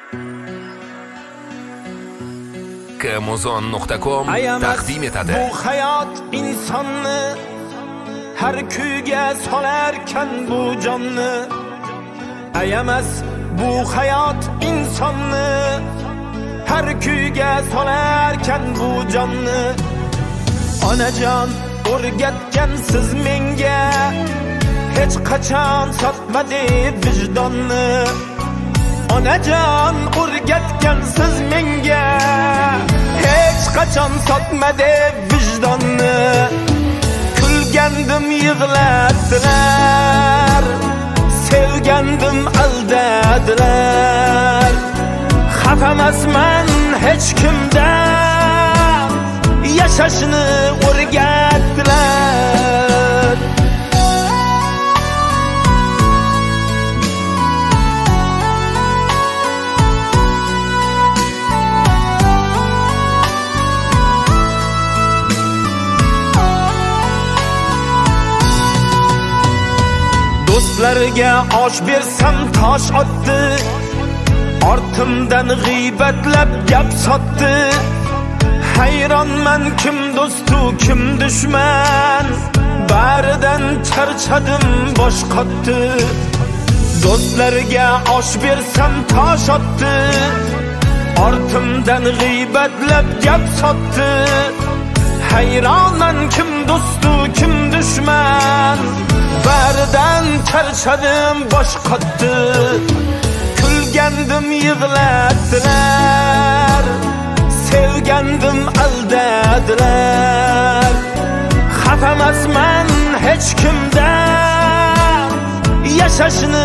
kmuzon.com taqdim etadi. Bu hayot insonni har kuyga solarkan bu jonni. Ayamas bu hayot insonni har kuyga solarkan bu jonni. Onajon o'rgatgan siz menga hech qachon sotmadi vijdonni. Onajon o'rgatgan siz menga hech qachon sotmadi vijdonni. Kulgandim yig'latdilar, sevgandim aldadilar. Xafamasman hech kimdan, yashashni o'rgatdilar. Do'stlarga osh bersam tosh otdi, ortimdan g'iybatlab gap sotdi. Hayronman kim do'stu kim dushman, baridan charchadim bosh qotdi. Do'stlarga osh bersam tosh otdi, ortimdan g'iybatlab gap sotdi. Hayronman kim do'stu kim dushman, baridan charchadim bosh qotdi. Kulgandim yig'latdilar, sevgandim aldadilar. Xafamasman hech kimdan, yashashni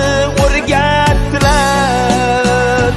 o'rgatdilar.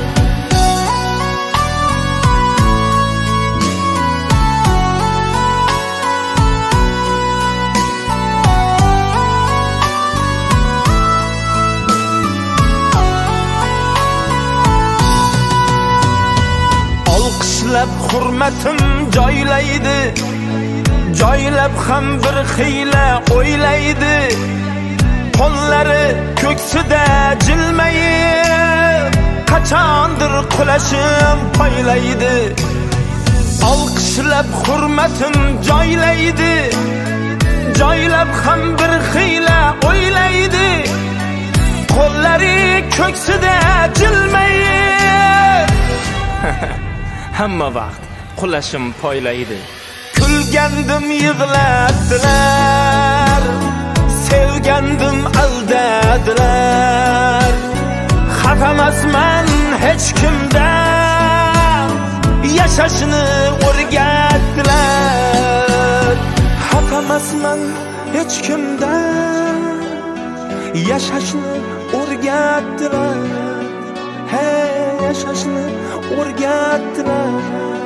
Olqishlab hurmatim joylaydi, joylab ham bir xiyla o'ylaydi. Qo'llari ko'ksida jilmayib, qachondir qulashim poylaydi. Olqishlab hurmatim joylaydi, joylab ham bir xiyla o'ylaydi. Qo'llari ko'ksida jilmayib, hamma vaqt qulashim poylaydi. Kulgandim yig'latdilar, sevgandim aldadilar. Xafamasman hech kimdan, yashashni o'rgatdilar. Xafamasman hech kimdan, yashashni o'rgatdilar. Hey, yashashni o'rgatdilar.